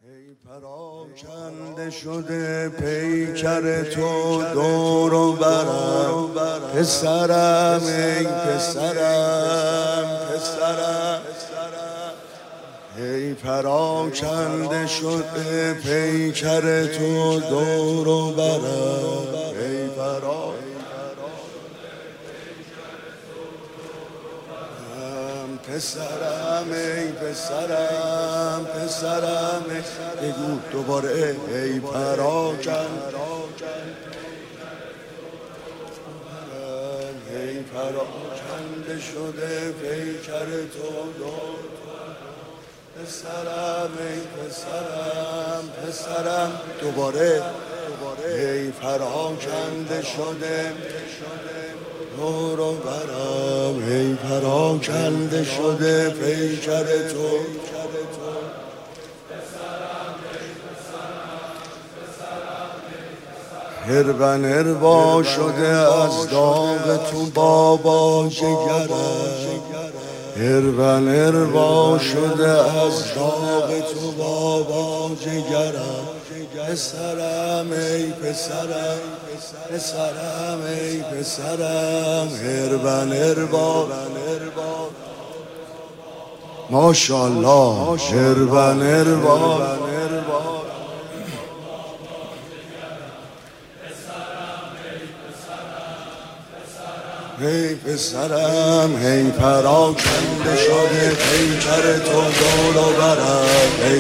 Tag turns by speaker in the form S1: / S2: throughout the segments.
S1: ای پراکنده شده پیکر تو دور و برم، پسرم ای پسرم پسرم. ای پراکنده شده پیکر تو دور و برم، ای پسرم ای پسرم پسرم. بگو دوباره ای پراکنده شده پیکر تو دور، پسرم ای پسرم پسرم. دوباره ای پراکنده شده دور و برم، ای پراکنده شده پیکر تو. هربن هربا شده از داغ تو بابا جگرم، هربن هربا شده از داغ تو بابا جگرم. پسرم ای پسرم پسرم ای پسرم. هربن هربا ماشاءالله. هربن هربا ای پسرم ای پراکنده شده پیکر تو دور و برم، ای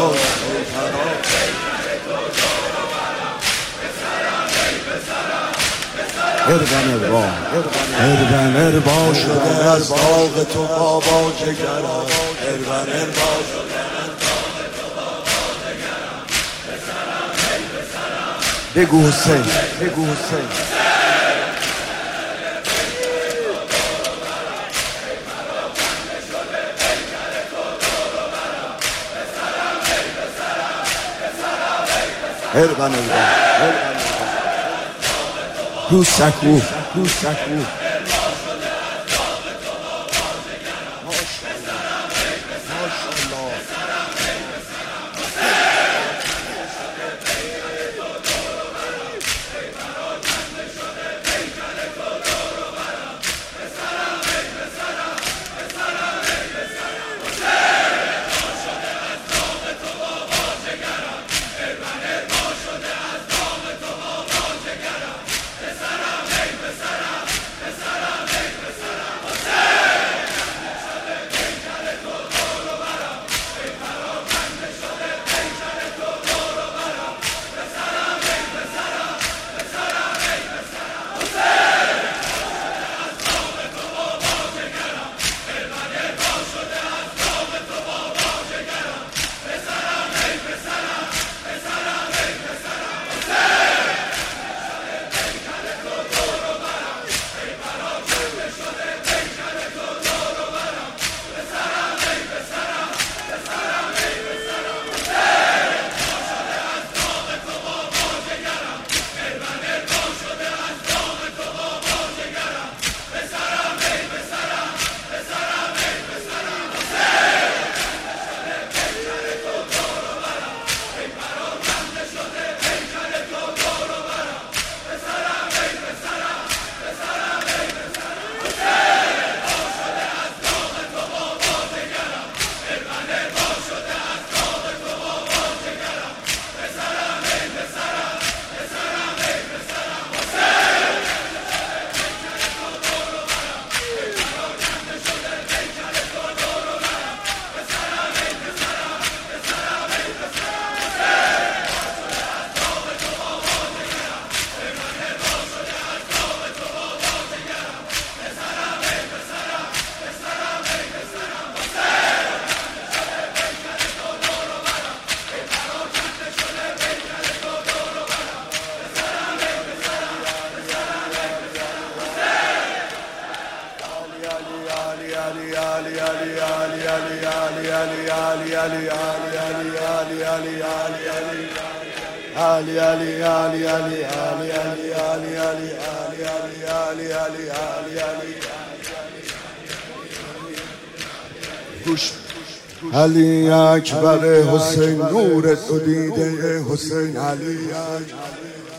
S1: هربن هربا شده از داغ تو بابا جگرم، هربن هربا شده از داغ تو بابا جگرم. پسرم ای پسرم. بگو حسین بگو حسین. هربن روسکو علی اکبر حسین نور تو دیده حسین علی اکبر